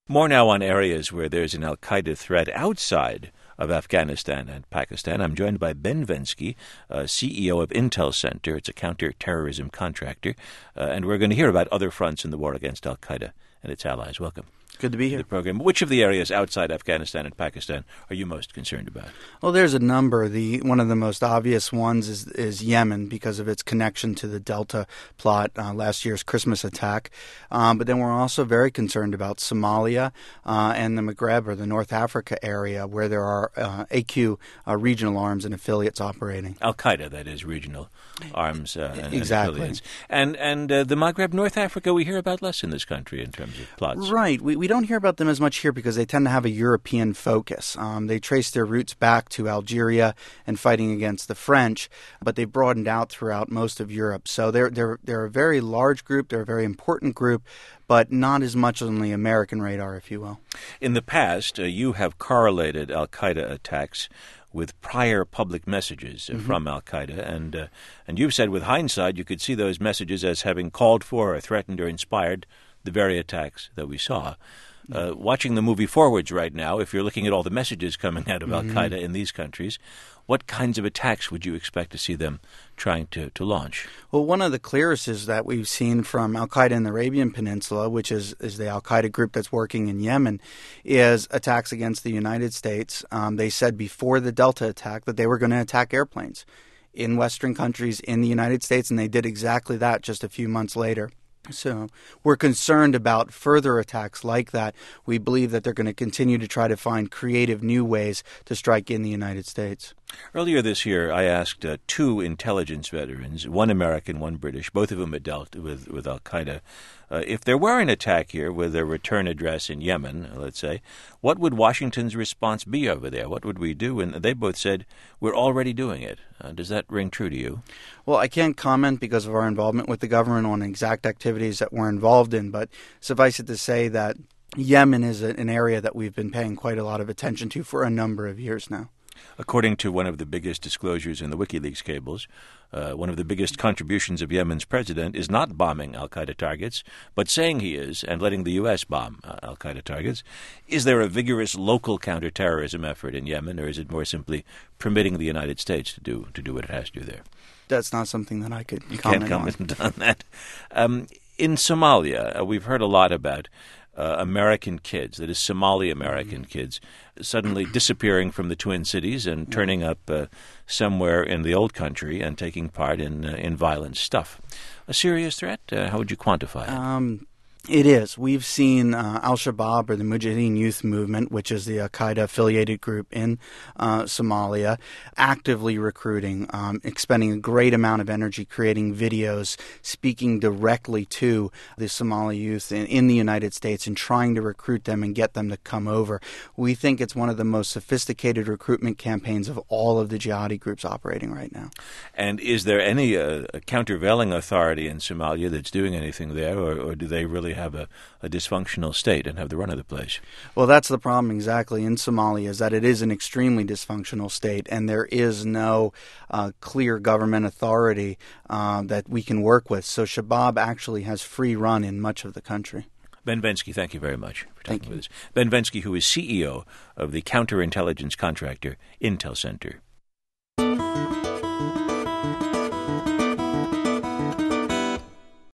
More now on areas where there's an al-Qaeda threat outside of Afghanistan and Pakistan. I'm joined by Ben Vensky, CEO of Intel Center. It's a counterterrorism contractor. And we're going to hear about other fronts in the war against al-Qaeda and its allies. Welcome. Good to be here. The program. Which of the areas outside Afghanistan and Pakistan are you most concerned about? Well, there's a number. One of the most obvious ones is Yemen because of its connection to the Delta plot, last year's Christmas attack. But then we're also very concerned about Somalia and the Maghreb or the North Africa area where there are AQ regional arms and affiliates operating. Al-Qaeda, that is, regional arms and exactly. affiliates. And the Maghreb, North Africa, we hear about less in this country in terms of plots. Right. We don't hear about them as much here because they tend to have a European focus. They trace their roots back to Algeria and fighting against the French, but they've broadened out throughout most of Europe. So they're a very large group. They're a very important group, but not as much on the American radar, if you will. In the past, you have correlated al-Qaeda attacks with prior public messages from al-Qaeda, and you've said with hindsight you could see those messages as having called for or threatened or inspired the very attacks that we saw. Watching the movie forwards right now, if you're looking at all the messages coming out of al-Qaeda in these countries, what kinds of attacks would you expect to see them trying to launch? Well, one of the clearest is that we've seen from al-Qaeda in the Arabian Peninsula, which is the al-Qaeda group that's working in Yemen, is attacks against the United States. They said before the Delta attack that they were going to attack airplanes in Western countries in the United States, and they did exactly that just a few months later. So we're concerned about further attacks like that. We believe that they're going to continue to try to find creative new ways to strike in the United States. Earlier this year, I asked two intelligence veterans, one American, one British, both of whom had dealt with al-Qaeda, if there were an attack here with a return address in Yemen, let's say, what would Washington's response be over there? What would we do? And they both said, we're already doing it. Does that ring true to you? Well, I can't comment because of our involvement with the government on exact activities that we're involved in, but suffice it to say that Yemen is an area that we've been paying quite a lot of attention to for a number of years now. According to one of the biggest disclosures in the WikiLeaks cables, one of the biggest contributions of Yemen's president is not bombing al-Qaeda targets, but saying he is and letting the U.S. bomb al-Qaeda targets. Is there a vigorous local counterterrorism effort in Yemen, or is it more simply permitting the United States to do what it has to do there? That's not something that I could You comment can't comment on that. In Somalia, we've heard a lot about American kids, that is Somali American kids, suddenly disappearing from the Twin Cities and turning up somewhere in the old country and taking part in violent stuff. A serious threat? How would you quantify it? It is. We've seen Al-Shabaab, or the Mujahideen Youth Movement, which is the al-Qaeda-affiliated group in Somalia, actively recruiting, expending a great amount of energy creating videos, speaking directly to the Somali youth in the United States and trying to recruit them and get them to come over. We think it's one of the most sophisticated recruitment campaigns of all of the jihadi groups operating right now. And is there any countervailing authority in Somalia that's doing anything there, or do they really have a dysfunctional state and have the run of the place? Well, that's the problem exactly in Somalia, is that it is an extremely dysfunctional state, and there is no clear government authority that we can work with. So Shabaab actually has free run in much of the country. Ben Vensky, thank you very much for talking with us. Ben Vensky, who is CEO of the counterintelligence contractor Intel Center.